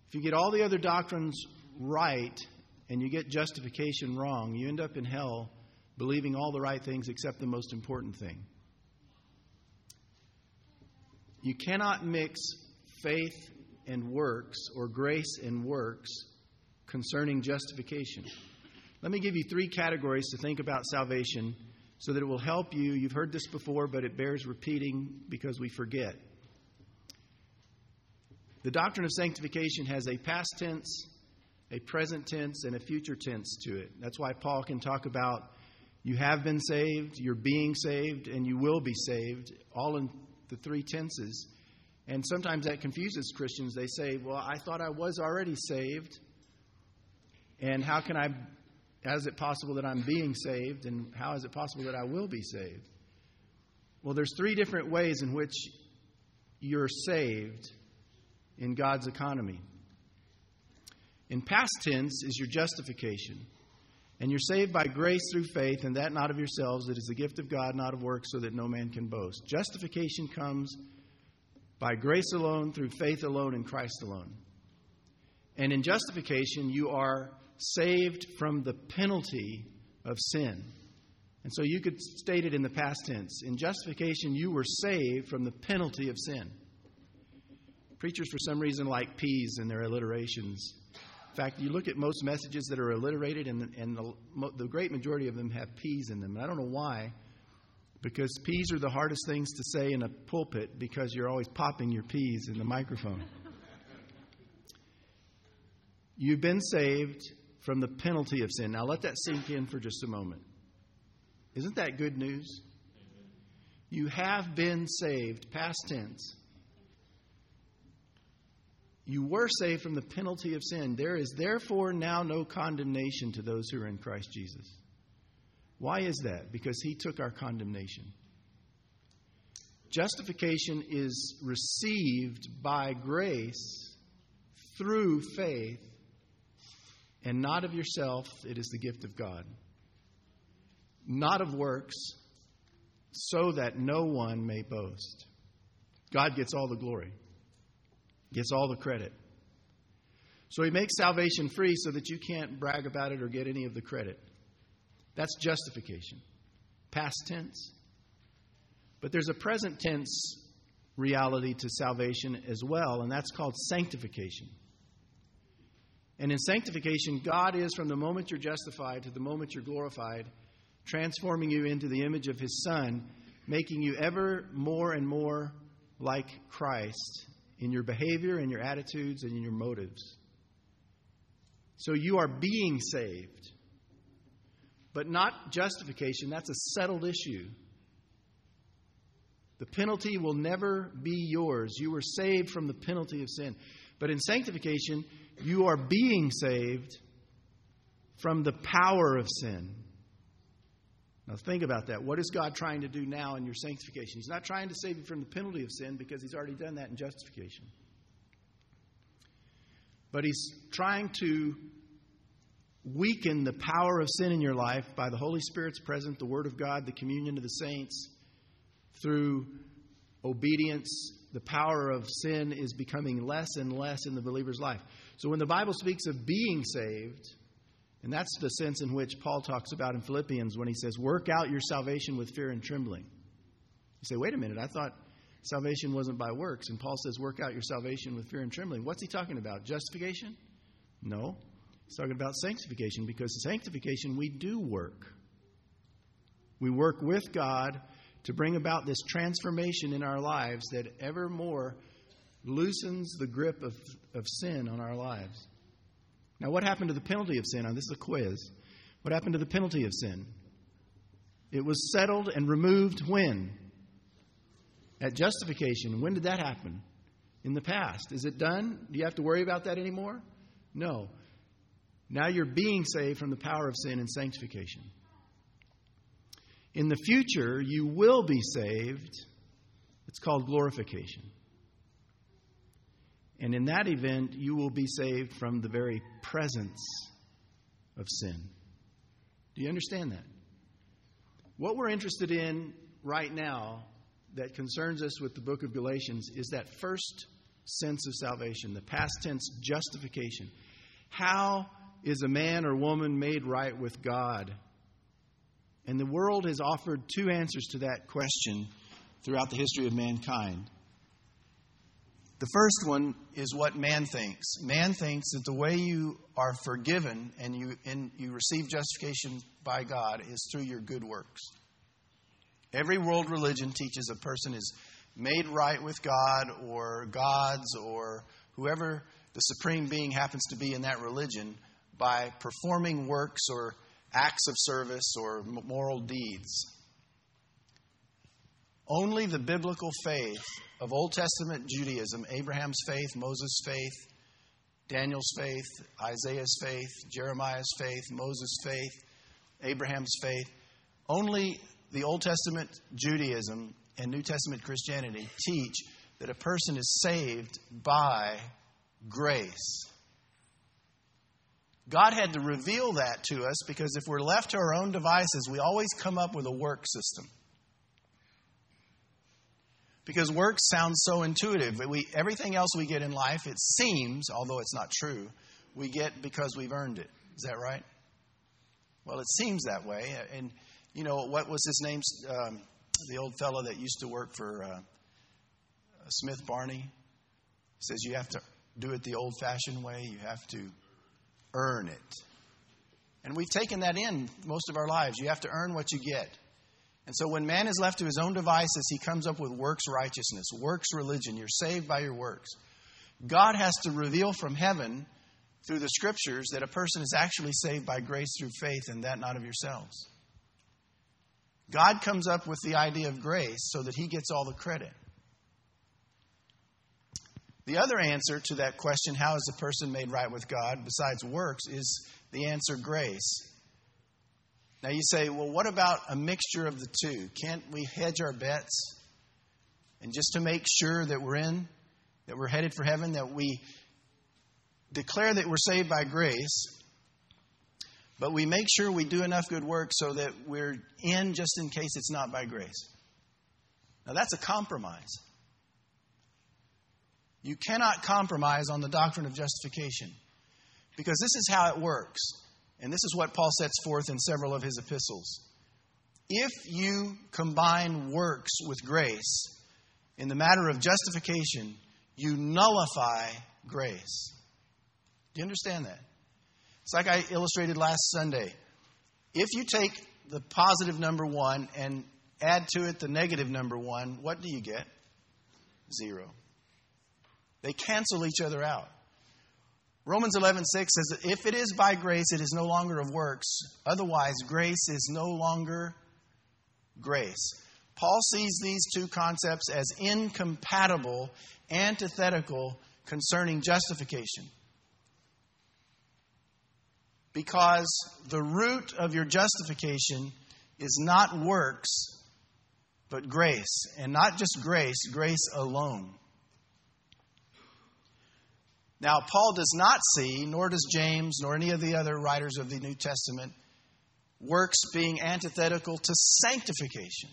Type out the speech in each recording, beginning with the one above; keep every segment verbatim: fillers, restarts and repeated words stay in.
If you get all the other doctrines right and you get justification wrong, you end up in hell believing all the right things except the most important thing. You cannot mix faith and works or grace and works concerning justification. Let me give you three categories to think about salvation so that it will help you. You've heard this before, but it bears repeating because we forget. The doctrine of sanctification has a past tense, a present tense, and a future tense to it. That's why Paul can talk about you have been saved, you're being saved, and you will be saved, all in the three tenses. And sometimes that confuses Christians. They say, well, I thought I was already saved, and how can I, how is it possible that I'm being saved, and how is it possible that I will be saved? Well, there's three different ways in which you're saved in God's economy. In past tense is your justification. And you're saved by grace through faith, and that not of yourselves. It is the gift of God, not of works, so that no man can boast. Justification comes by grace alone, through faith alone, in Christ alone. And in justification, you are saved from the penalty of sin. And so you could state it in the past tense. In justification, you were saved from the penalty of sin. Preachers, for some reason, like P's in their alliterations. In fact, you look at most messages that are alliterated, and, and the, the great majority of them have P's in them. And I don't know why, because P's are the hardest things to say in a pulpit because you're always popping your P's in the microphone. You've been saved from the penalty of sin. Now let that sink in for just a moment. Isn't that good news? You have been saved, past tense. You were saved from the penalty of sin. There is therefore now no condemnation to those who are in Christ Jesus. Why is that? Because He took our condemnation. Justification is received by grace through faith, and not of yourself. It is the gift of God. Not of works, so that no one may boast. God gets all the glory. Gets all the credit. So He makes salvation free so that you can't brag about it or get any of the credit. That's justification. Past tense. But there's a present tense reality to salvation as well, and that's called sanctification. And in sanctification, God is, from the moment you're justified to the moment you're glorified, transforming you into the image of His Son, making you ever more and more like Christ in your behavior, in your attitudes, and in your motives. So you are being saved, but not justification. That's a settled issue. The penalty will never be yours. You were saved from the penalty of sin. But in sanctification, you are being saved from the power of sin. Now think about that. What is God trying to do now in your sanctification? He's not trying to save you from the penalty of sin because He's already done that in justification. But He's trying to weaken the power of sin in your life by the Holy Spirit's presence, the Word of God, the communion of the saints. Through obedience, the power of sin is becoming less and less in the believer's life. So when the Bible speaks of being saved, and that's the sense in which Paul talks about in Philippians when he says, work out your salvation with fear and trembling. You say, wait a minute, I thought salvation wasn't by works. And Paul says, work out your salvation with fear and trembling. What's he talking about? Justification? No. He's talking about sanctification, because in sanctification we do work. We work with God to bring about this transformation in our lives that ever more loosens the grip of, of sin on our lives. Now, what happened to the penalty of sin? Now, this is a quiz. What happened to the penalty of sin? It was settled and removed when? At justification. When did that happen? In the past. Is it done? Do you have to worry about that anymore? No. Now you're being saved from the power of sin in sanctification. In the future, you will be saved. It's called glorification. And in that event, you will be saved from the very presence of sin. Do you understand that? What we're interested in right now that concerns us with the book of Galatians is that first sense of salvation, the past tense justification. How is a man or woman made right with God? And the world has offered two answers to that question throughout the history of mankind. The first one is what man thinks. Man thinks that the way you are forgiven and you and you receive justification by God is through your good works. Every world religion teaches a person is made right with God or gods or whoever the supreme being happens to be in that religion by performing works or acts of service or moral deeds. Only the biblical faith of Old Testament Judaism, Abraham's faith, Moses' faith, Daniel's faith, Isaiah's faith, Jeremiah's faith, Moses' faith, Abraham's faith, only the Old Testament Judaism and New Testament Christianity teach that a person is saved by grace. God had to reveal that to us because if we're left to our own devices, we always come up with a work system. Because works sounds so intuitive. We, everything else we get in life, it seems, although it's not true, we get because we've earned it. Is that right? Well, it seems that way. And, you know, what was his name? Um, the old fellow that used to work for uh, Smith Barney. Says you have to do it the old-fashioned way. You have to earn it. And we've taken that in most of our lives. You have to earn what you get. And so when man is left to his own devices, he comes up with works righteousness, works religion. You're saved by your works. God has to reveal from heaven through the Scriptures that a person is actually saved by grace through faith and that not of yourselves. God comes up with the idea of grace so that he gets all the credit. The other answer to that question, how is a person made right with God, besides works, is the answer grace. Now you say, well, what about a mixture of the two? Can't we hedge our bets? And just to make sure that we're in, that we're headed for heaven, that we declare that we're saved by grace, but we make sure we do enough good work so that we're in just in case it's not by grace. Now that's a compromise. You cannot compromise on the doctrine of justification because this is how it works. And this is what Paul sets forth in several of his epistles. If you combine works with grace in the matter of justification, you nullify grace. Do you understand that? It's like I illustrated last Sunday. If you take the positive number one and add to it the negative number one, what do you get? Zero. They cancel each other out. Romans eleven six says that if it is by grace, it is no longer of works. Otherwise, grace is no longer grace. Paul sees these two concepts as incompatible, antithetical concerning justification. Because the root of your justification is not works, but grace. And not just grace, grace alone. Now, Paul does not see, nor does James, nor any of the other writers of the New Testament, works being antithetical to sanctification.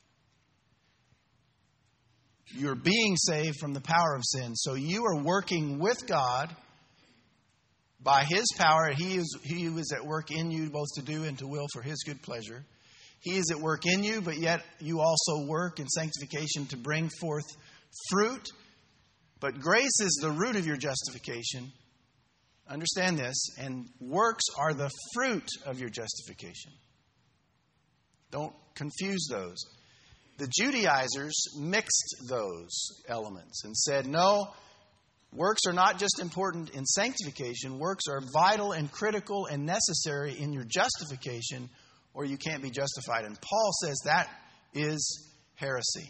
You're being saved from the power of sin. So you are working with God by His power. He is, he is at work in you both to do and to will for His good pleasure. He is at work in you, but yet you also work in sanctification to bring forth fruit. But grace is the root of your justification. Understand this. And works are the fruit of your justification. Don't confuse those. The Judaizers mixed those elements and said, no, works are not just important in sanctification. Works are vital and critical and necessary in your justification, or you can't be justified. And Paul says that is heresy.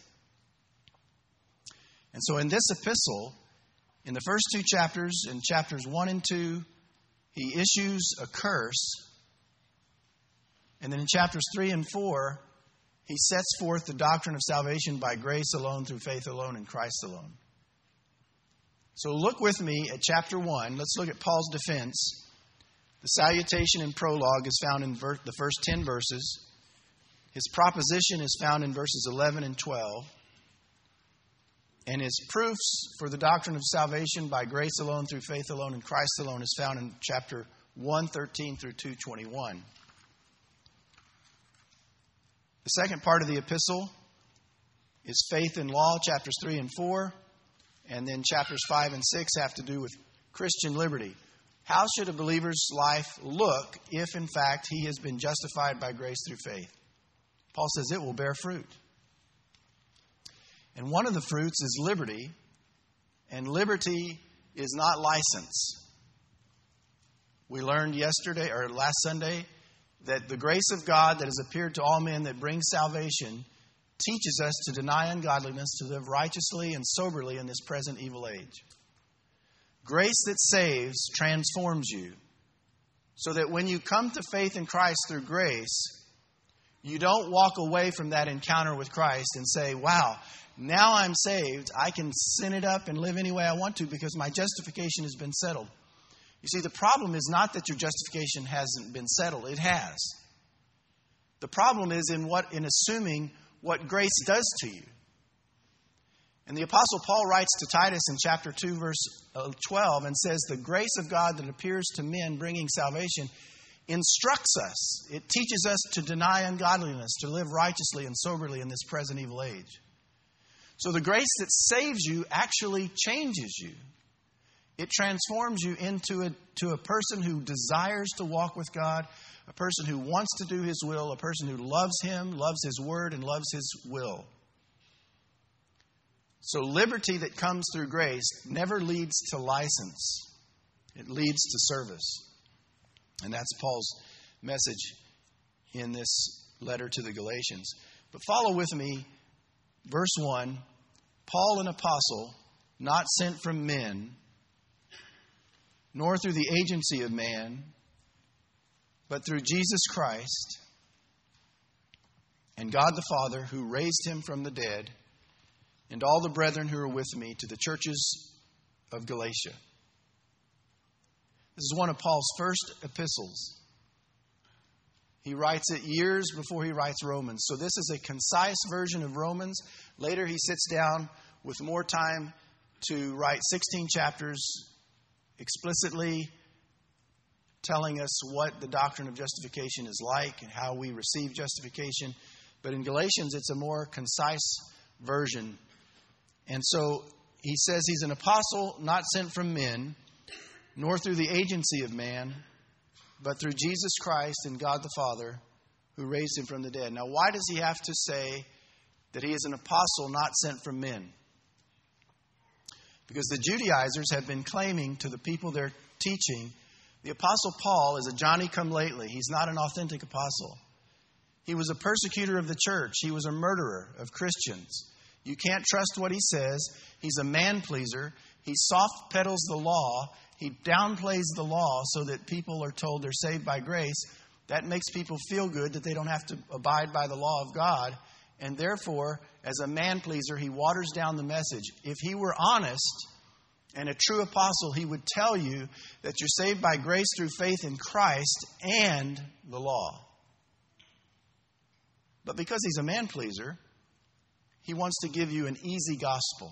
And so in this epistle, in the first two chapters, in chapters one and two, he issues a curse. And then in chapters three and four, he sets forth the doctrine of salvation by grace alone, through faith alone, in Christ alone. So look with me at chapter one. Let's look at Paul's defense. The salutation and prologue is found in ver- the first ten verses. His proposition is found in verses eleven and twelve. And his proofs for the doctrine of salvation by grace alone, through faith alone, in Christ alone is found in chapter one thirteen through two twenty-one. The second part of the epistle is faith and law, chapters three and four. And then chapters five and six have to do with Christian liberty. How should a believer's life look if, in fact, he has been justified by grace through faith? Paul says it will bear fruit. And one of the fruits is liberty. And liberty is not license. We learned yesterday, or last Sunday, that the grace of God that has appeared to all men that brings salvation teaches us to deny ungodliness, to live righteously and soberly in this present evil age. Grace that saves transforms you, so that when you come to faith in Christ through grace, you don't walk away from that encounter with Christ and say, wow, now I'm saved. I can sin it up and live any way I want to because my justification has been settled. You see, the problem is not that your justification hasn't been settled. It has. The problem is in what in assuming what grace does to you. And the Apostle Paul writes to Titus in chapter two, verse twelve, and says, the grace of God that appears to men bringing salvation instructs us. It teaches us to deny ungodliness, to live righteously and soberly in this present evil age. So the grace that saves you actually changes you. It transforms you into a, to a person who desires to walk with God, a person who wants to do His will, a person who loves Him, loves His Word, and loves His will. So liberty that comes through grace never leads to license. It leads to service. And that's Paul's message in this letter to the Galatians. But follow with me, verse one. Paul, an apostle, not sent from men, nor through the agency of man, but through Jesus Christ and God the Father, who raised Him from the dead, and all the brethren who are with me, to the churches of Galatia. This is one of Paul's first epistles. He writes it years before he writes Romans. So this is a concise version of Romans. Later he sits down with more time to write sixteen chapters explicitly telling us what the doctrine of justification is like and how we receive justification. But in Galatians, it's a more concise version. And so he says he's an apostle not sent from men, nor through the agency of man, but through Jesus Christ and God the Father, who raised Him from the dead. Now, why does he have to say that he is an apostle not sent from men? Because the Judaizers have been claiming to the people they're teaching, the Apostle Paul is a Johnny-come-lately. He's not an authentic apostle. He was a persecutor of the church. He was a murderer of Christians. You can't trust what he says. He's a man-pleaser. He soft pedals the law. He downplays the law so that people are told they're saved by grace. That makes people feel good that they don't have to abide by the law of God. And therefore, as a man-pleaser, he waters down the message. If he were honest and a true apostle, he would tell you that you're saved by grace through faith in Christ and the law. But because he's a man-pleaser, he wants to give you an easy gospel.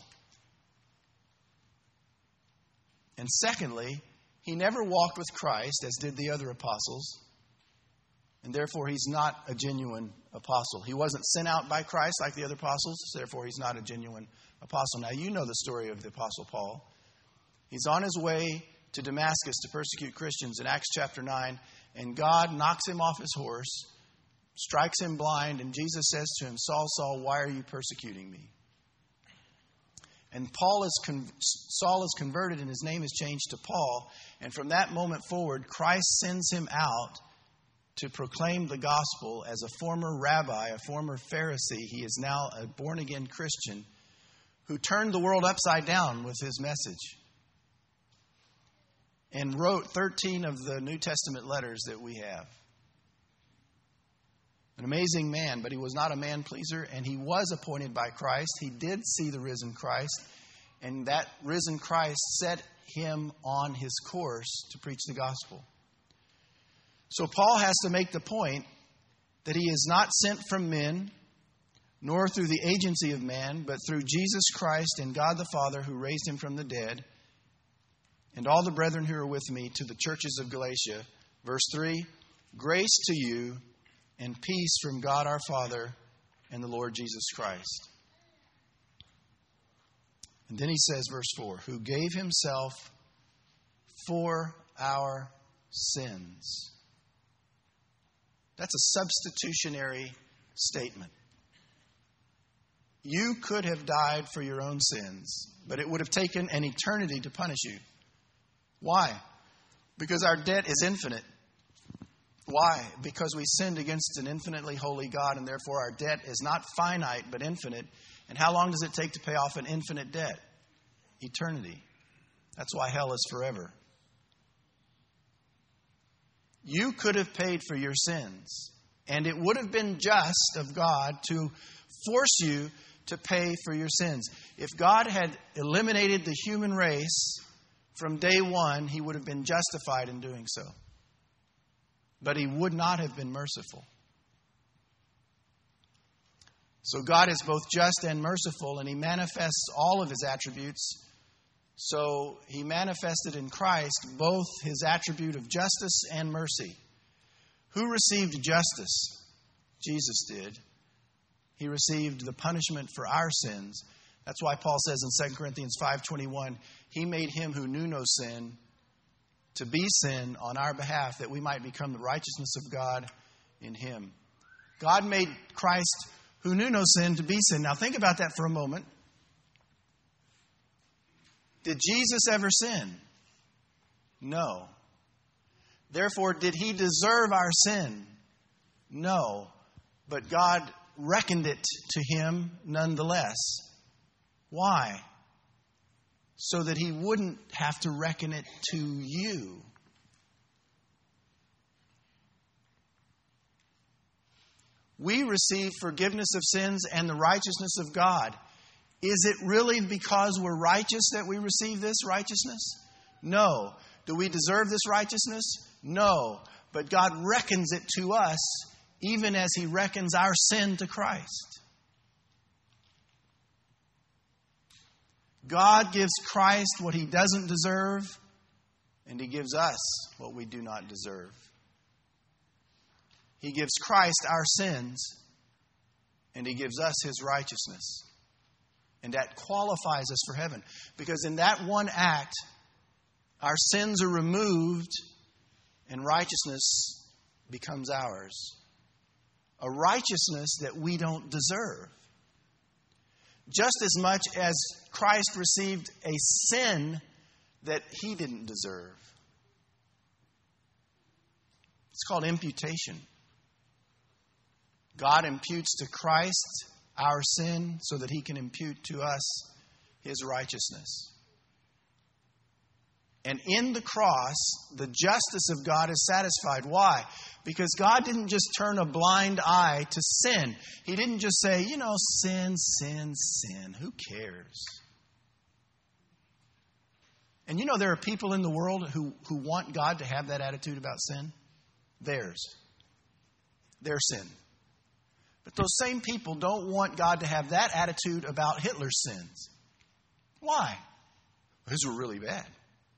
And secondly, he never walked with Christ as did the other apostles. And therefore, he's not a genuine apostle. He wasn't sent out by Christ like the other apostles. Therefore, he's not a genuine apostle. Now, you know the story of the Apostle Paul. He's on his way to Damascus to persecute Christians in Acts chapter nine. And God knocks him off his horse, strikes him blind, and Jesus says to him, Saul, Saul, why are you persecuting me? And Paul is con- Saul is converted and his name is changed to Paul. And from that moment forward, Christ sends him out to proclaim the gospel as a former rabbi, a former Pharisee. He is now a born-again Christian who turned the world upside down with his message and wrote thirteen of the New Testament letters that we have. An amazing man, but he was not a man-pleaser, and he was appointed by Christ. He did see the risen Christ, and that risen Christ set him on his course to preach the gospel. So Paul has to make the point that he is not sent from men, nor through the agency of man, but through Jesus Christ and God the Father who raised him from the dead, and all the brethren who are with me, to the churches of Galatia. Verse three, grace to you and peace from God our Father and the Lord Jesus Christ. And then he says, verse four, who gave himself for our sins. That's a substitutionary statement. You could have died for your own sins, but it would have taken an eternity to punish you. Why? Because our debt is infinite. Why? Because we sinned against an infinitely holy God, and therefore our debt is not finite but infinite. And how long does it take to pay off an infinite debt? Eternity. That's why hell is forever. You could have paid for your sins, and it would have been just of God to force you to pay for your sins. If God had eliminated the human race from day one, he would have been justified in doing so. But he would not have been merciful. So God is both just and merciful, and he manifests all of his attributes. So he manifested in Christ both his attribute of justice and mercy. Who received justice? Jesus did. He received the punishment for our sins. That's why Paul says in Second Corinthians five twenty-one, he made him who knew no sin to be sin on our behalf, that we might become the righteousness of God in him. God made Christ, who knew no sin, to be sin. Now think about that for a moment. Did Jesus ever sin? No. Therefore, did he deserve our sin? No. But God reckoned it to him nonetheless. Why? So that he wouldn't have to reckon it to you. We receive forgiveness of sins and the righteousness of God. Is it really because we're righteous that we receive this righteousness? No. Do we deserve this righteousness? No. But God reckons it to us, even as he reckons our sin to Christ. God gives Christ what he doesn't deserve, and he gives us what we do not deserve. He gives Christ our sins, and he gives us his righteousness. And that qualifies us for heaven. Because in that one act, our sins are removed and righteousness becomes ours. A righteousness that we don't deserve. Just as much as Christ received a sin that he didn't deserve. It's called imputation. God imputes to Christ our sin so that he can impute to us his righteousness. And in the cross, the justice of God is satisfied. Why? Because God didn't just turn a blind eye to sin. He didn't just say, you know, sin, sin, sin. Who cares? And you know, there are people in the world who, who want God to have that attitude about sin. Theirs. Their sin. But those same people don't want God to have that attitude about Hitler's sins. Why? His were really bad.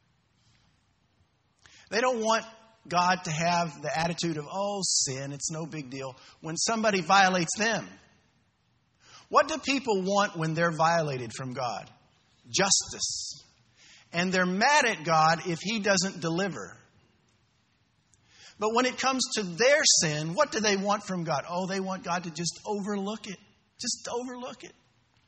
They don't want God to have the attitude of, oh, sin, it's no big deal, when somebody violates them. What do people want when they're violated from God? Justice. And they're mad at God if he doesn't deliver. But when it comes to their sin, what do they want from God? Oh, they want God to just overlook it. Just overlook it.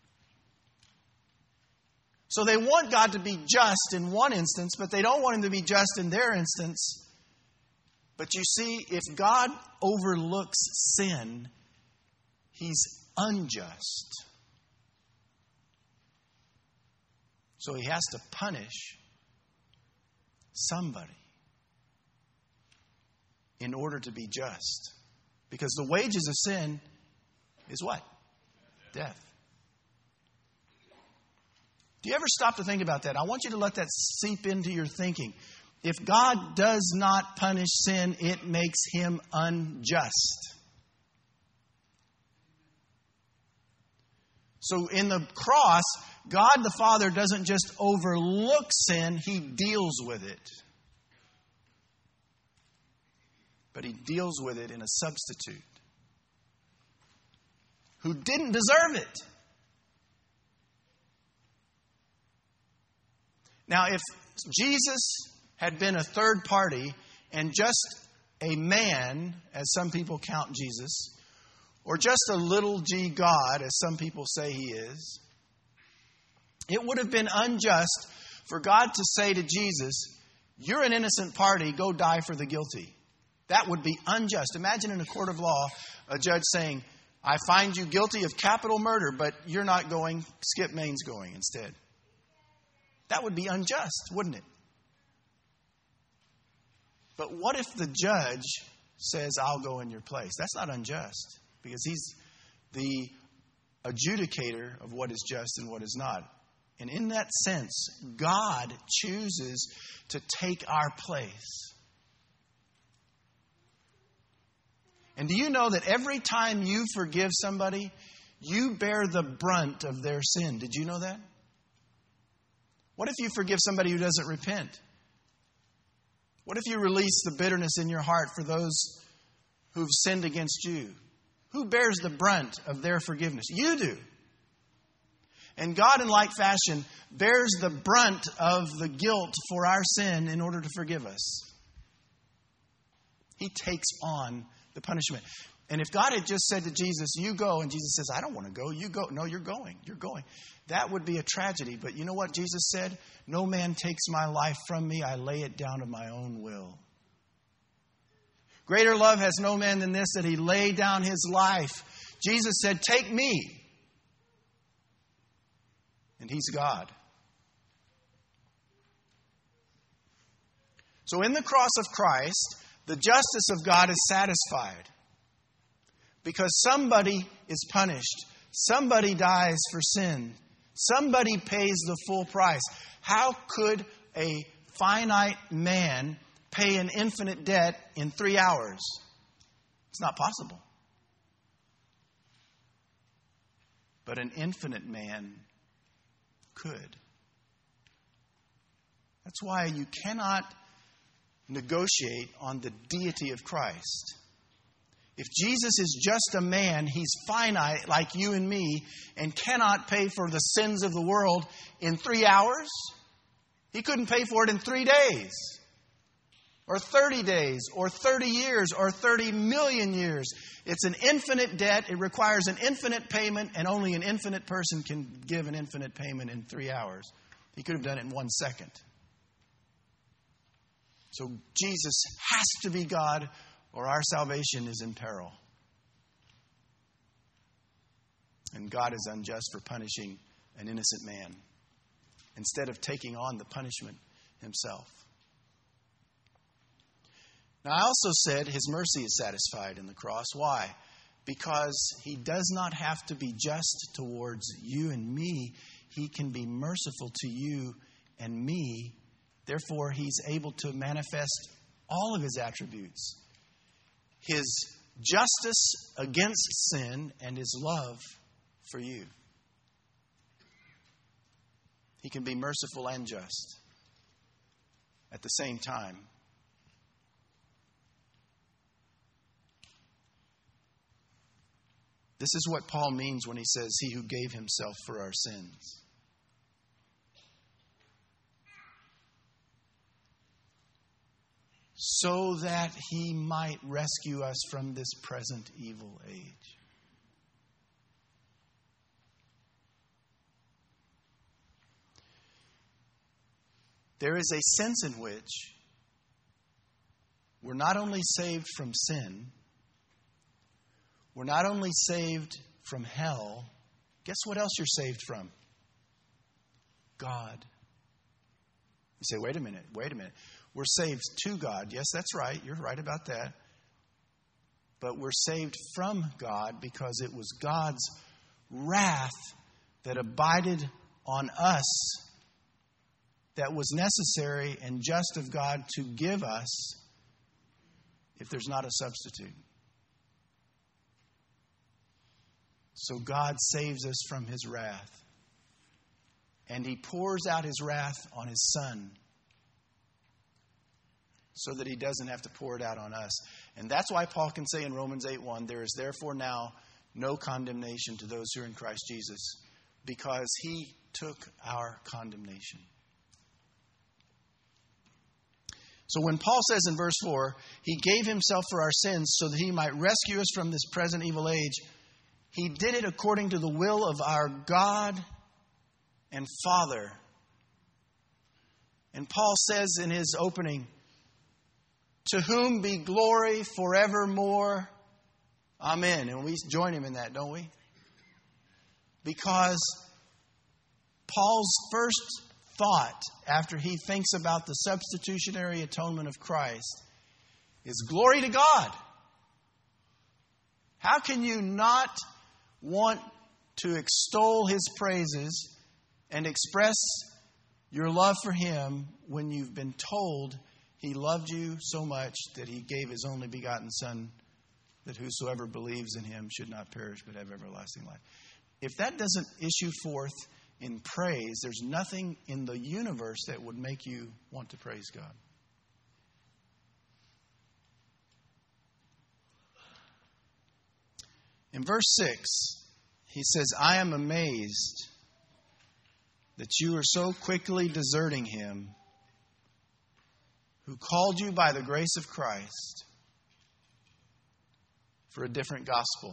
So they want God to be just in one instance, but they don't want him to be just in their instance. But you see, if God overlooks sin, he's unjust. So he has to punish somebody in order to be just. Because the wages of sin is what? Death. Do you ever stop to think about that? I want you to let that seep into your thinking. If God does not punish sin, it makes him unjust. So in the cross, God the Father doesn't just overlook sin, He deals with it. But He deals with it in a substitute who didn't deserve it. Now, if Jesus had been a third party and just a man, as some people count Jesus, or just a little g God, as some people say He is, it would have been unjust for God to say to Jesus, you're an innocent party, go die for the guilty. That would be unjust. Imagine in a court of law, a judge saying, I find you guilty of capital murder, but you're not going, Skip Main's going instead. That would be unjust, wouldn't it? But what if the judge says, I'll go in your place? That's not unjust, because he's the adjudicator of what is just and what is not. And in that sense, God chooses to take our place. And do you know that every time you forgive somebody, you bear the brunt of their sin? Did you know that? What if you forgive somebody who doesn't repent? What if you release the bitterness in your heart for those who've sinned against you? Who bears the brunt of their forgiveness? You do. And God, in like fashion, bears the brunt of the guilt for our sin in order to forgive us. He takes on the punishment. And if God had just said to Jesus, you go, and Jesus says, I don't want to go, you go. No, you're going, you're going. That would be a tragedy. But you know what Jesus said? No man takes my life from me. I lay it down of my own will. Greater love has no man than this, that He lay down His life. Jesus said, take me. And He's God. So in the cross of Christ, the justice of God is satisfied. Because somebody is punished. Somebody dies for sin. Somebody pays the full price. How could a finite man pay an infinite debt in three hours? It's not possible. But an infinite man could. That's why you cannot negotiate on the deity of Christ. If Jesus is just a man, He's finite like you and me and cannot pay for the sins of the world in three hours. He couldn't pay for it in three days or thirty days or thirty years or thirty million years. It's an infinite debt. It requires an infinite payment, and only an infinite person can give an infinite payment in three hours. He could have done it in one second. So Jesus has to be God, or our salvation is in peril. And God is unjust for punishing an innocent man instead of taking on the punishment Himself. Now, I also said His mercy is satisfied in the cross. Why? Because He does not have to be just towards you and me. He can be merciful to you and me. Therefore, He's able to manifest all of His attributes. His justice against sin and His love for you. He can be merciful and just at the same time. This is what Paul means when he says, He who gave Himself for our sins. So that He might rescue us from this present evil age. There is a sense in which we're not only saved from sin, we're not only saved from hell, guess what else you're saved from? God. You say, wait a minute, wait a minute. We're saved to God. Yes, that's right. You're right about that. But we're saved from God because it was God's wrath that abided on us that was necessary and just of God to give us if there's not a substitute. So God saves us from His wrath. And He pours out His wrath on His Son so that He doesn't have to pour it out on us. And that's why Paul can say in Romans eight one, there is therefore now no condemnation to those who are in Christ Jesus, because He took our condemnation. So when Paul says in verse four, He gave Himself for our sins so that He might rescue us from this present evil age, He did it according to the will of our God and Father. And Paul says in his opening, to whom be glory forevermore. Amen. And we join him in that, don't we? Because Paul's first thought after he thinks about the substitutionary atonement of Christ is glory to God. How can you not want to extol His praises and express your love for Him when you've been told He loved you so much that He gave His only begotten Son, that whosoever believes in Him should not perish but have everlasting life? If that doesn't issue forth in praise, there's nothing in the universe that would make you want to praise God. In verse six, he says, I am amazed that you are so quickly deserting Him who called you by the grace of Christ for a different gospel.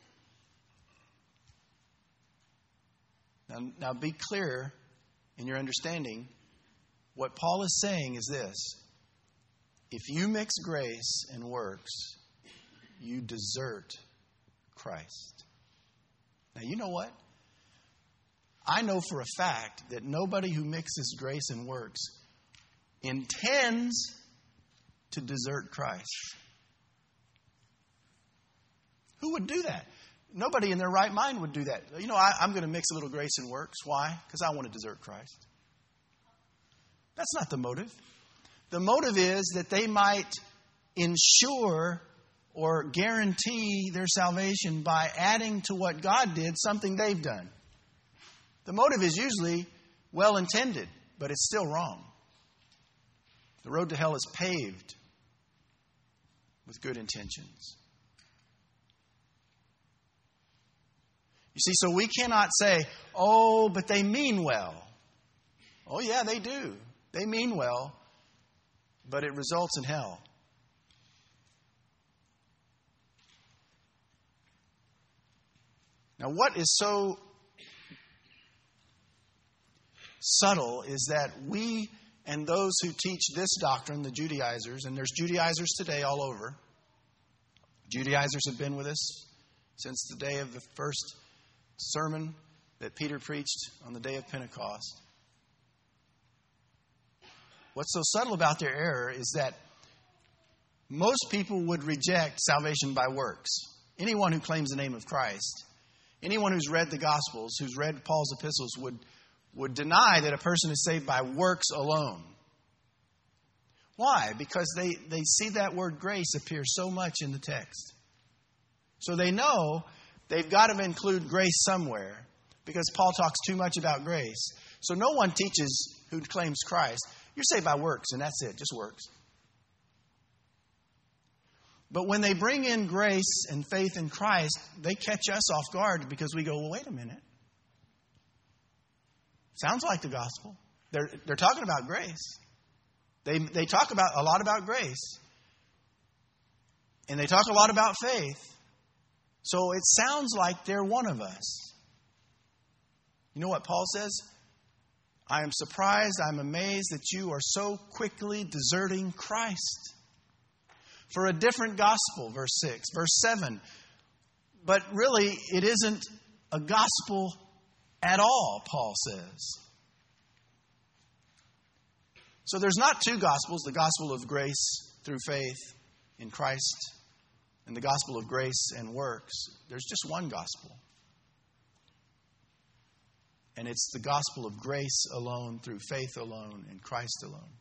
Now, now be clear in your understanding. What Paul is saying is this: if you mix grace and works, you desert Christ. Now, you know what? I know for a fact that nobody who mixes grace and works intends to desert Christ. Who would do that? Nobody in their right mind would do that. You know, I, I'm going to mix a little grace and works. Why? Because I want to desert Christ. That's not the motive. The motive is that they might ensure or guarantee their salvation by adding to what God did something they've done. The motive is usually well-intended, but it's still wrong. The road to hell is paved with good intentions. You see, so we cannot say, oh, but they mean well. Oh, yeah, they do. They mean well, but it results in hell. Now, what is so subtle is that we and those who teach this doctrine, the Judaizers, and there's Judaizers today all over. Judaizers have been with us since the day of the first sermon that Peter preached on the day of Pentecost. What's so subtle about their error is that most people would reject salvation by works. Anyone who claims the name of Christ, anyone who's read the Gospels, who's read Paul's epistles, would, would deny that a person is saved by works alone. Why? Because they, they see that word grace appear so much in the text. So they know they've got to include grace somewhere, because Paul talks too much about grace. So no one teaches who claims Christ, you're saved by works, and that's it, just works. But when they bring in grace and faith in Christ, they catch us off guard because we go, well, wait a minute. Sounds like the gospel. They're, they're talking about grace. They, they talk about a lot about grace. And they talk a lot about faith. So it sounds like they're one of us. You know what Paul says? I am surprised, I'm amazed that you are so quickly deserting Christ for a different gospel, verse six. Verse seven, but really it isn't a gospel at all, Paul says. So there's not two gospels, the gospel of grace through faith in Christ and the gospel of grace and works. There's just one gospel. And it's the gospel of grace alone, through faith alone, in Christ alone.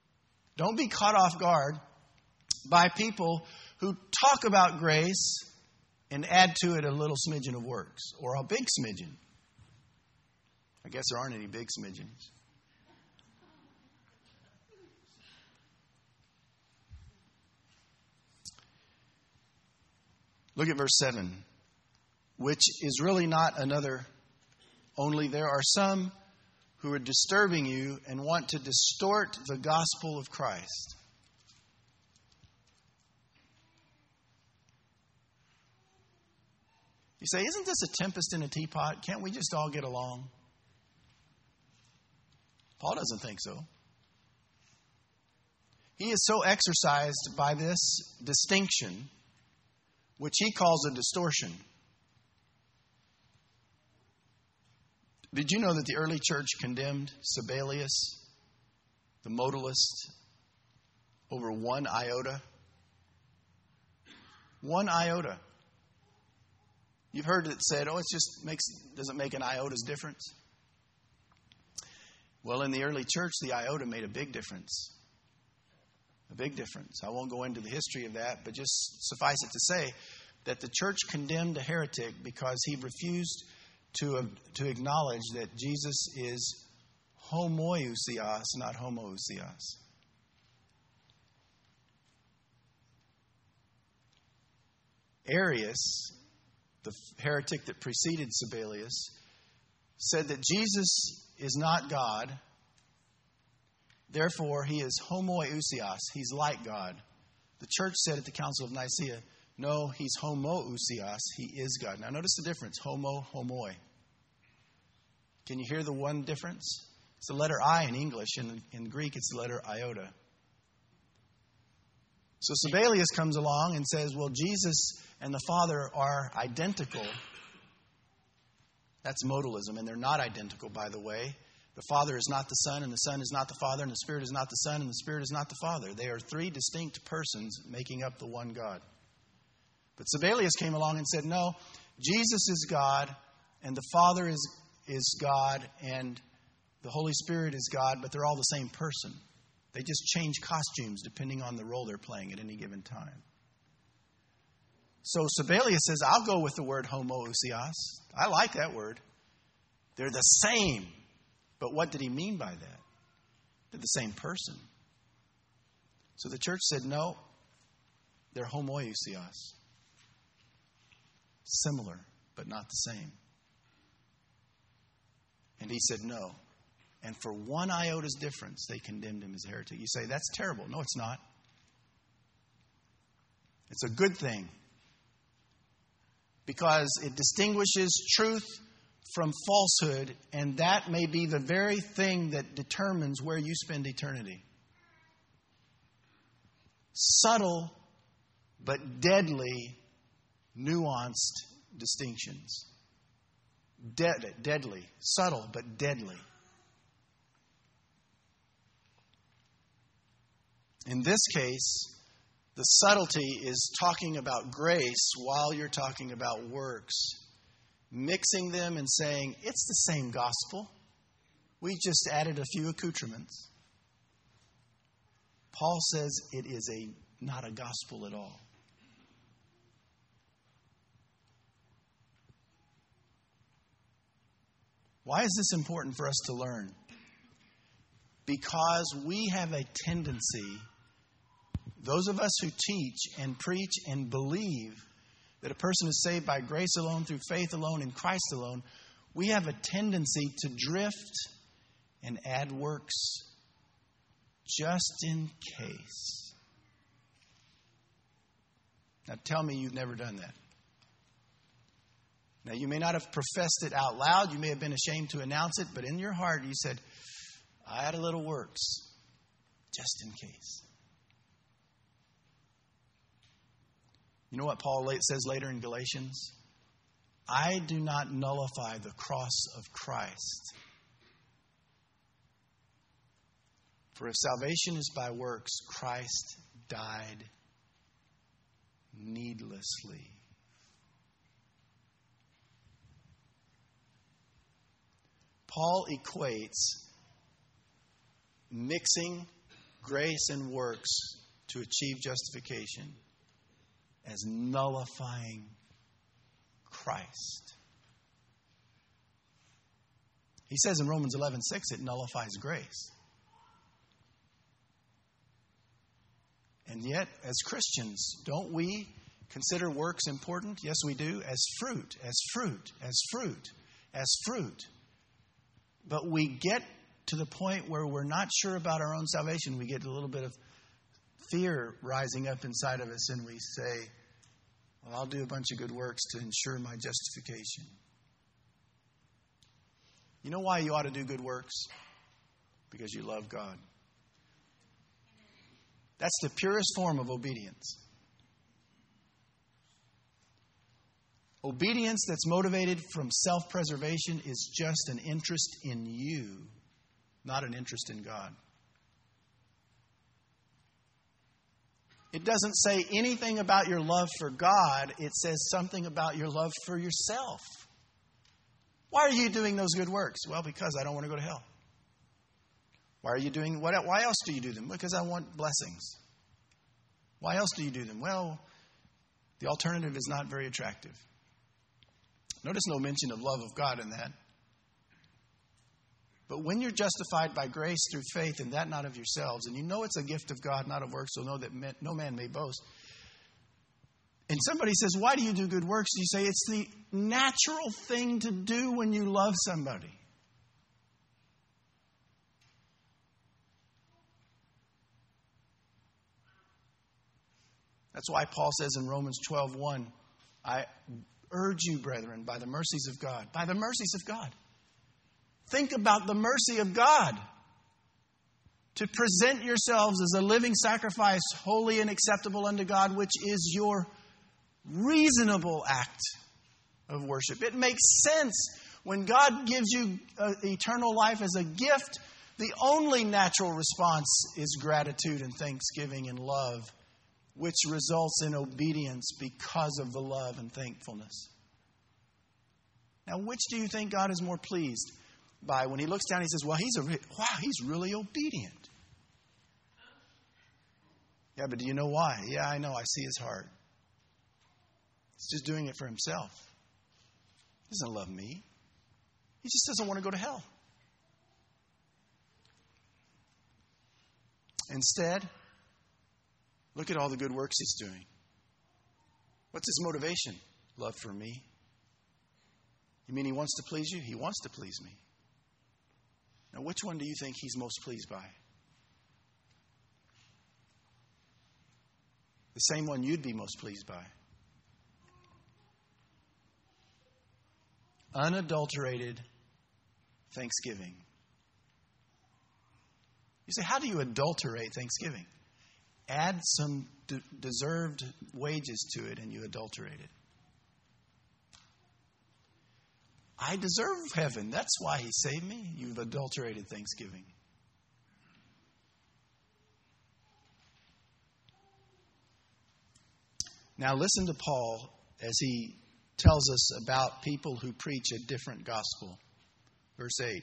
Don't be caught off guard by people who talk about grace and add to it a little smidgen of works, or a big smidgen. I guess there aren't any big smidgens. Look at verse seven, which is really not another, only there are some who are disturbing you and want to distort the gospel of Christ. You say, isn't this a tempest in a teapot? Can't we just all get along? Paul doesn't think so. He is so exercised by this distinction, which he calls a distortion. Did you know that the early church condemned Sabellius, the modalist, over one iota? One iota. You've heard it said, oh, it just makes doesn't make an iota's difference. Well, in the early church, the iota made a big difference. A big difference. I won't go into the history of that, but just suffice it to say that the church condemned a heretic because he refused to, uh, to acknowledge that Jesus is homoousios, not homoousios. Arius, the heretic that preceded Sabellius, said that Jesus is not God. Therefore, he is homoousios. He's like God. The church said at the Council of Nicaea, no, he's homoousios. He is God. Now, notice the difference. Homo, homoi. Can you hear the one difference? It's the letter I in English. In, in Greek, it's the letter iota. So Sabellius comes along and says, well, Jesus and the Father are identical. That's modalism, and they're not identical, by the way. The Father is not the Son, and the Son is not the Father, and the Spirit is not the Son, and the Spirit is not the Father. They are three distinct persons making up the one God. But Sabellius came along and said, no, Jesus is God, and the Father is, is God, and the Holy Spirit is God, but they're all the same person. They just change costumes depending on the role they're playing at any given time. So Sabellius says, I'll go with the word homoousios. I like that word. They're the same. But what did he mean by that? They're the same person. So the church said, no, they're homoousios. Similar, but not the same. And he said, no. And for one iota's difference, they condemned him as a heretic. You say, that's terrible. No, it's not. It's a good thing. Because it distinguishes truth from falsehood, and that may be the very thing that determines where you spend eternity. Subtle but deadly, nuanced distinctions. Dead, deadly, subtle but deadly. In this case, the subtlety is talking about grace while you're talking about works. Mixing them and saying, it's the same gospel. We just added a few accoutrements. Paul says it is a not a gospel at all. Why is this important for us to learn? Because we have a tendency, those of us who teach and preach and believe that a person is saved by grace alone, through faith alone, in Christ alone, we have a tendency to drift and add works just in case. Now tell me you've never done that. Now you may not have professed it out loud, you may have been ashamed to announce it, but in your heart you said, I add a little works just in case. You know what Paul says later in Galatians? I do not nullify the cross of Christ. For if salvation is by works, Christ died needlessly. Paul equates mixing grace and works to achieve justification as nullifying Christ. He says in Romans eleven six, it nullifies grace. And yet, as Christians, don't we consider works important? Yes, we do. As fruit, as fruit, as fruit, as fruit. But we get to the point where we're not sure about our own salvation. We get a little bit of fear rising up inside of us, and we say, well, I'll do a bunch of good works to ensure my justification. You know why you ought to do good works? Because you love God. That's the purest form of obedience. Obedience that's motivated from self-preservation is just an interest in you, not an interest in God. It doesn't say anything about your love for God. It says something about your love for yourself. Why are you doing those good works? Well, because I don't want to go to hell. Why are you doing what? Why else do you do them? Because I want blessings. Why else do you do them? Well, the alternative is not very attractive. Notice no mention of love of God in that. But when you're justified by grace through faith, and that not of yourselves, and you know it's a gift of God, not of works, so know that no man may boast. And somebody says, why do you do good works? You say, it's the natural thing to do when you love somebody. That's why Paul says in Romans twelve one, I urge you, brethren, by the mercies of God. By the mercies of God. Think about the mercy of God. To present yourselves as a living sacrifice, holy and acceptable unto God, which is your reasonable act of worship. It makes sense when God gives you uh, eternal life as a gift. The only natural response is gratitude and thanksgiving and love, which results in obedience because of the love and thankfulness. Now, which do you think God is more pleased by? When he looks down, he says, well, he's a re- wow, he's really obedient. Yeah, but do you know why? Yeah, I know. I see his heart. He's just doing it for himself. He doesn't love me. He just doesn't want to go to hell. Instead, look at all the good works he's doing. What's his motivation? Love for me. You mean he wants to please you? He wants to please me. Now, which one do you think he's most pleased by? The same one you'd be most pleased by. Unadulterated thanksgiving. You say, how do you adulterate thanksgiving? Add some de- deserved wages to it and you adulterate it. I deserve heaven. That's why he saved me. You've adulterated thanksgiving. Now listen to Paul as he tells us about people who preach a different gospel. Verse eight.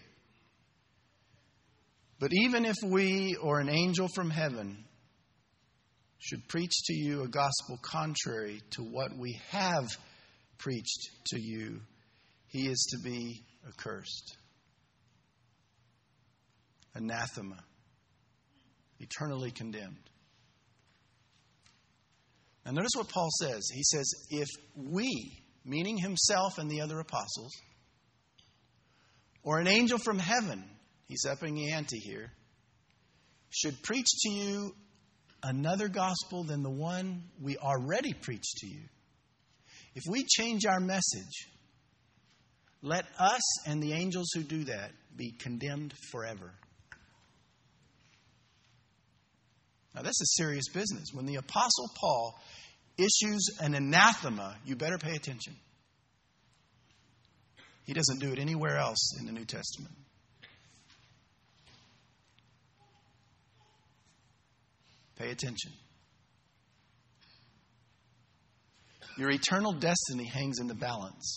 But even if we or an angel from heaven should preach to you a gospel contrary to what we have preached to you, he is to be accursed. Anathema. Eternally condemned. Now notice what Paul says. He says, if we, meaning himself and the other apostles, or an angel from heaven, he's upping the ante here, should preach to you another gospel than the one we already preached to you. If we change our message, let us and the angels who do that be condemned forever. Now, this is serious business. When the Apostle Paul issues an anathema, you better pay attention. He doesn't do it anywhere else in the New Testament. Pay attention. Your eternal destiny hangs in the balance.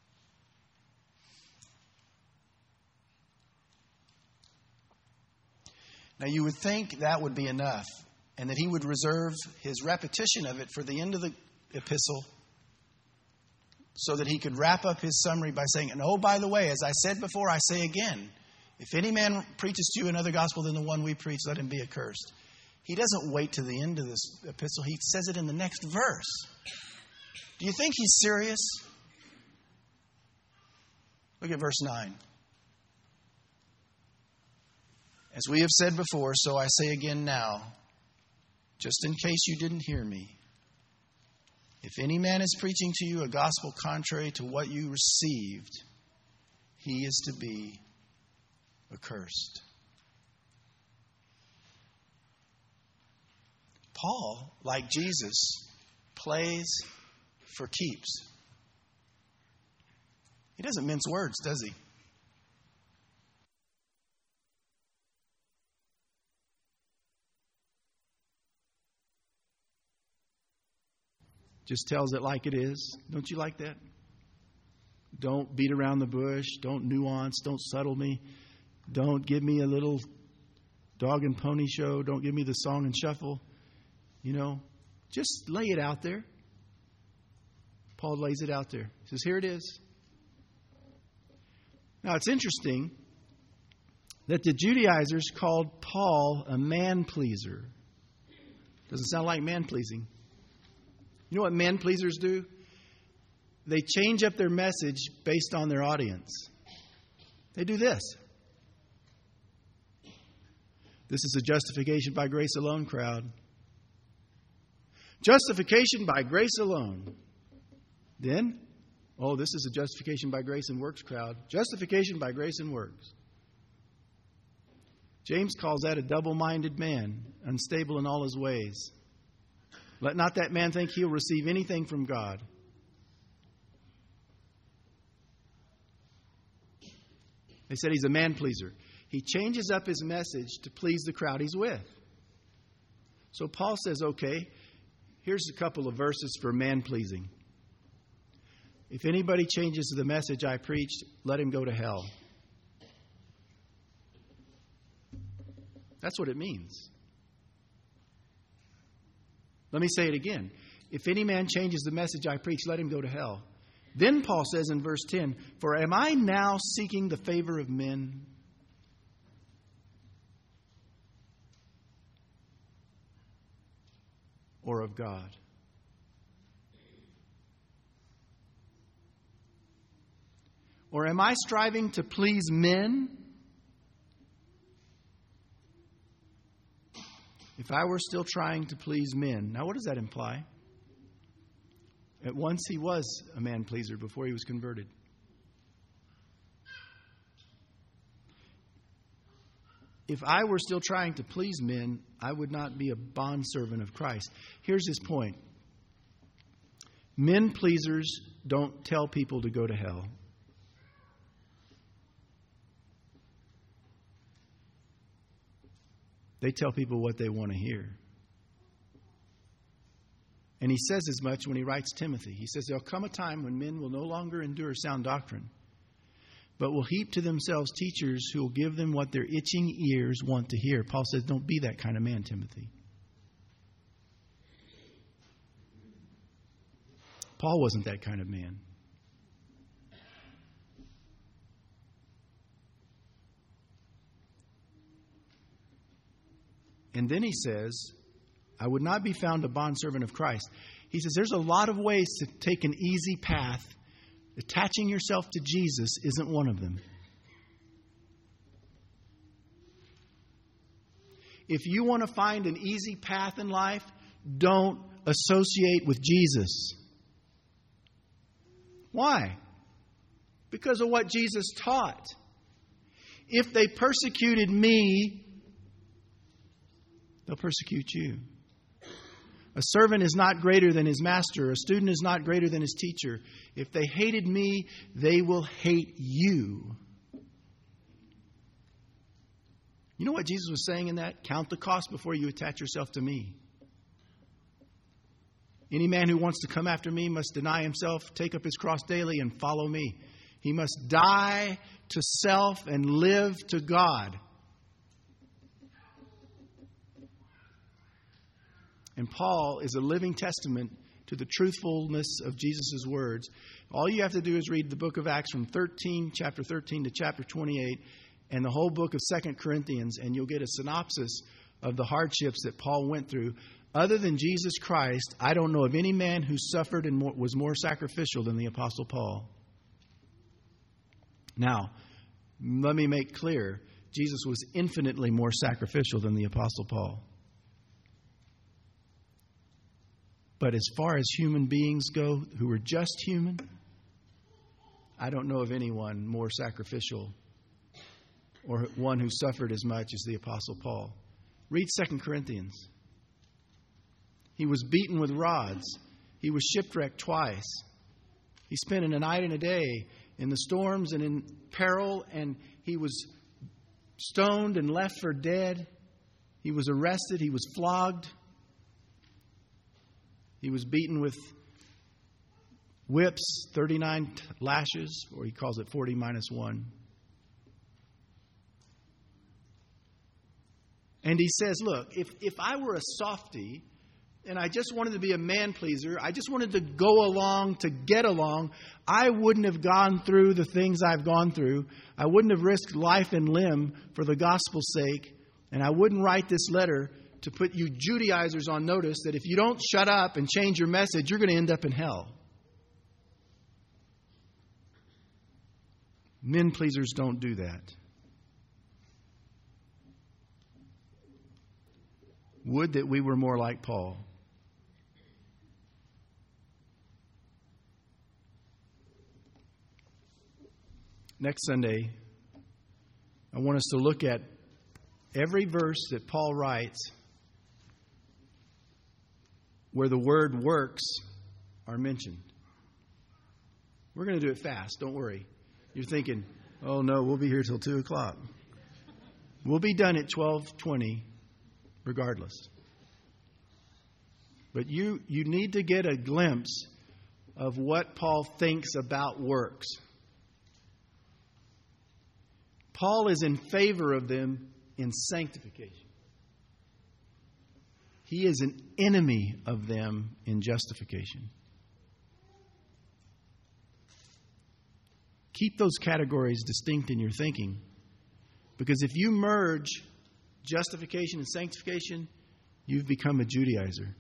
Now, you would think that would be enough, and that he would reserve his repetition of it for the end of the epistle, so that he could wrap up his summary by saying, and oh, by the way, as I said before, I say again, if any man preaches to you another gospel than the one we preach, let him be accursed. He doesn't wait to the end of this epistle. He says it in the next verse. Do you think he's serious? Look at verse nine. As we have said before, so I say again now, just in case you didn't hear me. If any man is preaching to you a gospel contrary to what you received, he is to be accursed. Paul, like Jesus, plays for keeps. He doesn't mince words, does he? Just tells it like it is. Don't you like that? Don't beat around the bush. Don't nuance. Don't subtle me. Don't give me a little dog and pony show. Don't give me the song and shuffle. You know, just lay it out there. Paul lays it out there. He says, here it is. Now, it's interesting that the Judaizers called Paul a man-pleaser. Doesn't sound like man-pleasing. You know what man-pleasers do? They change up their message based on their audience. They do this. This is a justification by grace alone crowd. Justification by grace alone. Then, oh, this is a justification by grace and works crowd. Justification by grace and works. James calls that a double-minded man, unstable in all his ways. Let not that man think he'll receive anything from God. They said he's a man-pleaser. He changes up his message to please the crowd he's with. So Paul says, okay, here's a couple of verses for man-pleasing. If anybody changes the message I preached, let him go to hell. That's what it means. Let me say it again. If any man changes the message I preach, let him go to hell. Then Paul says in verse ten, for am I now seeking the favor of men? Or of God? Or am I striving to please men? If I were still trying to please men. Now, what does that imply? At once he was a man-pleaser before he was converted. If I were still trying to please men, I would not be a bondservant of Christ. Here's his point. Men-pleasers don't tell people to go to hell. They tell people what they want to hear. And he says as much when he writes Timothy. He says, there'll come a time when men will no longer endure sound doctrine, but will heap to themselves teachers who will give them what their itching ears want to hear. Paul says, don't be that kind of man, Timothy. Paul wasn't that kind of man. And then he says, I would not be found a bondservant of Christ. He says there's a lot of ways to take an easy path. Attaching yourself to Jesus isn't one of them. If you want to find an easy path in life, don't associate with Jesus. Why? Because of what Jesus taught. If they persecuted me, they'll persecute you. A servant is not greater than his master. A student is not greater than his teacher. If they hated me, they will hate you. You know what Jesus was saying in that? Count the cost before you attach yourself to me. Any man who wants to come after me must deny himself, take up his cross daily, and follow me. He must die to self and live to God. And Paul is a living testament to the truthfulness of Jesus' words, all you have to do is read the book of Acts from thirteen, chapter thirteen to chapter twenty-eight, and the whole book of Second Corinthians, and you'll get a synopsis of the hardships that Paul went through. Other than Jesus Christ, I don't know of any man who suffered and more, was more sacrificial than the Apostle Paul. Now, let me make clear, Jesus was infinitely more sacrificial than the Apostle Paul. But as far as human beings go who are just human, I don't know of anyone more sacrificial or one who suffered as much as the Apostle Paul. Read Second Corinthians. He was beaten with rods. He was shipwrecked twice. He spent a night and a day in the storms and in peril, and he was stoned and left for dead. He was arrested. He was flogged. He was beaten with whips, thirty-nine lashes, or he calls it forty minus one. And he says, look, if, if I were a softie and I just wanted to be a man pleaser, I just wanted to go along to get along, I wouldn't have gone through the things I've gone through. I wouldn't have risked life and limb for the gospel's sake. And I wouldn't write this letter to put you Judaizers on notice that if you don't shut up and change your message, you're going to end up in hell. Men pleasers don't do that. Would that we were more like Paul. Next Sunday, I want us to look at every verse that Paul writes where the word works are mentioned. We're going to do it fast. Don't worry. You're thinking, oh no, we'll be here till two o'clock. We'll be done at twelve twenty regardless. But you, you need to get a glimpse of what Paul thinks about works. Paul is in favor of them in sanctification. He is an enemy of them in justification. Keep those categories distinct in your thinking. Because if you merge justification and sanctification, you've become a Judaizer.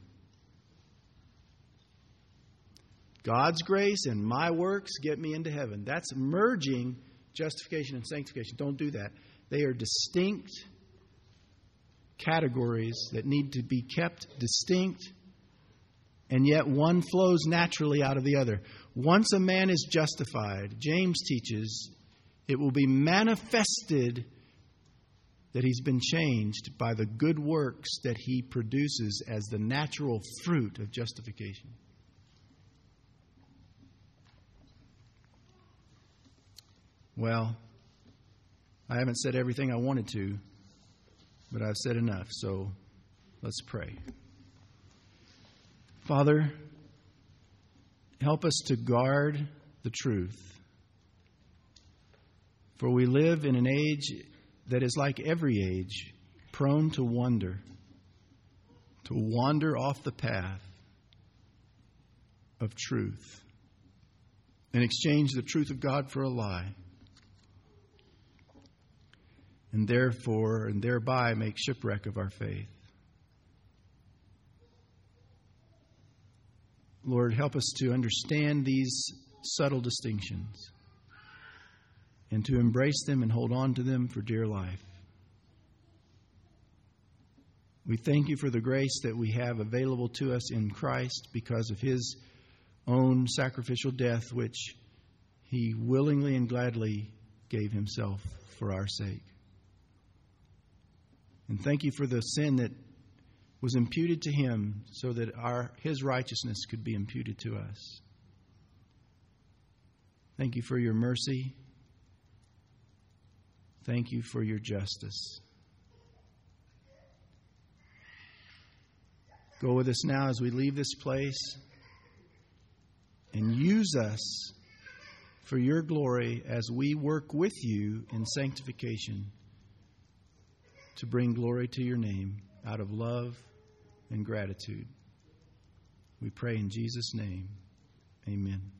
God's grace and my works get me into heaven. That's merging justification and sanctification. Don't do that. They are distinct categories that need to be kept distinct, and yet one flows naturally out of the other. Once a man is justified, James teaches, it will be manifested that he's been changed by the good works that he produces as the natural fruit of justification. Well, I haven't said everything I wanted to, but I've said enough, so let's pray. Father, help us to guard the truth, for we live in an age that is like every age, prone to wander, to wander off the path of truth and exchange the truth of God for a lie. And therefore, and thereby make shipwreck of our faith. Lord, help us to understand these subtle distinctions and to embrace them and hold on to them for dear life. We thank you for the grace that we have available to us in Christ because of his own sacrificial death, which he willingly and gladly gave himself for our sake. And thank you for the sin that was imputed to him so that our his righteousness could be imputed to us. Thank you for your mercy. Thank you for your justice. Go with us now as we leave this place and use us for your glory as we work with you in sanctification to bring glory to your name out of love and gratitude. We pray in Jesus' name. Amen.